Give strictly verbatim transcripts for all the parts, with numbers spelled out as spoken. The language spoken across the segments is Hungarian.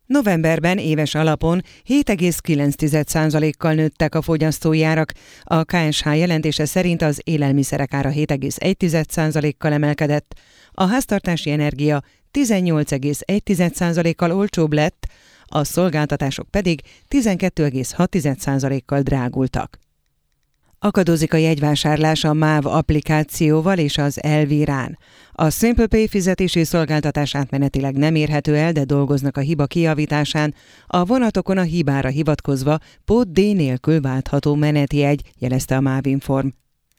Novemberben éves alapon hét egész kilenc százalékkal nőttek a fogyasztói árak. A ká es há jelentése szerint az élelmiszerek ára hét egész egy százalékkal emelkedett, a háztartási energia tizennyolc egész egy százalékkal olcsóbb lett, a szolgáltatások pedig tizenkét egész hat százalékkal drágultak. Akadozik a jegyvásárlás a MÁV applikációval és az Elvirán. A SimplePay fizetési szolgáltatás átmenetileg nem érhető el, de dolgoznak a hiba kijavításán. A vonatokon a hibára hivatkozva pót díj nélkül váltható menetjegy, jelezte a MÁV-Inform.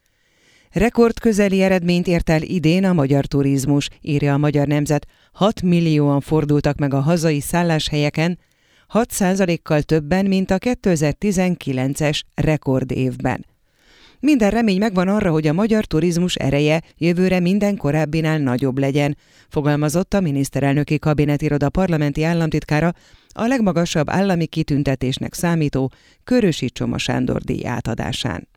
Rekordközeli eredményt ért el idén a magyar turizmus, írja a Magyar Nemzet. hat millióan fordultak meg a hazai szálláshelyeken, hat százalékkal többen, mint a kétezer-tizenkilences rekordévben. Minden remény megvan arra, hogy a magyar turizmus ereje jövőre minden korábbinál nagyobb legyen, fogalmazott a miniszterelnöki kabinetiroda parlamenti államtitkára a legmagasabb állami kitüntetésnek számító Körösi Csoma Sándor díj átadásán.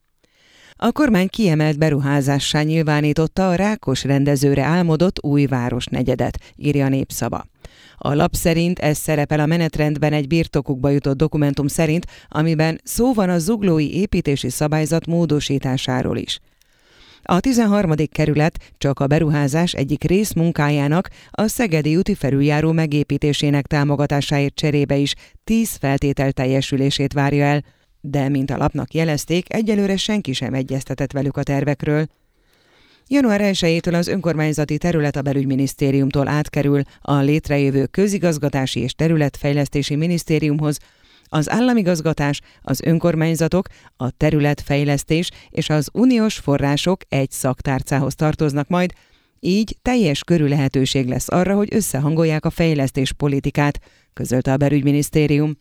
A kormány kiemelt beruházássá nyilvánította a Rákos rendezőre álmodott új városnegyedet, írja a Népszava. A lap szerint ez szerepel a menetrendben egy birtokukba jutott dokumentum szerint, amiben szó van a zuglói építési szabályzat módosításáról is. A tizenharmadik kerület csak a beruházás egyik részmunkájának, a Szegedi úti felüljáró megépítésének támogatásáért cserébe is tíz feltétel teljesülését várja el, de mint a lapnak jelezték, egyelőre senki sem egyeztetett velük a tervekről. január elsejétől az önkormányzati terület a belügyminisztériumtól átkerül a létrejövő közigazgatási és területfejlesztési minisztériumhoz, az államigazgatás, az önkormányzatok, a területfejlesztés és az uniós források egy szaktárcához tartoznak majd, így teljes körű lehetőség lesz arra, hogy összehangolják a fejlesztéspolitikát, közölte a belügyminisztérium.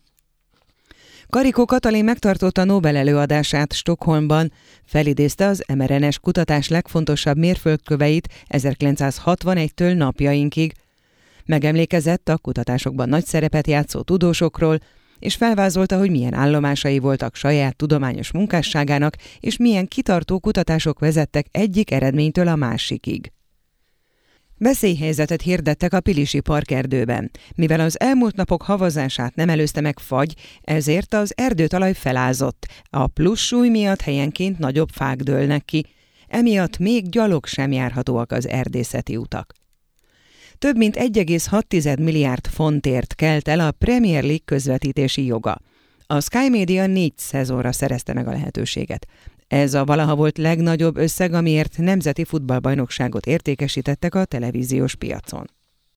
Karikó Katalin megtartotta Nobel előadását Stockholmban, felidézte az em er en es kutatás legfontosabb mérföldköveit ezerkilencszázhatvanegytől napjainkig. Megemlékezett a kutatásokban nagy szerepet játszó tudósokról, és felvázolta, hogy milyen állomásai voltak saját tudományos munkásságának, és milyen kitartó kutatások vezettek egyik eredménytől a másikig. Veszélyhelyzetet hirdettek a Pilisi parkerdőben. Mivel az elmúlt napok havazását nem előzte meg fagy, ezért az erdőtalaj felázott. A plusz súly miatt helyenként nagyobb fák dőlnek ki. Emiatt még gyalog sem járhatóak az erdészeti utak. Több mint egy egész hat milliárd fontért kelt el a Premier League közvetítési joga. A Sky Media négy szezonra szerezte meg a lehetőséget. Ez a valaha volt legnagyobb összeg, amiért nemzeti futballbajnokságot értékesítettek a televíziós piacon.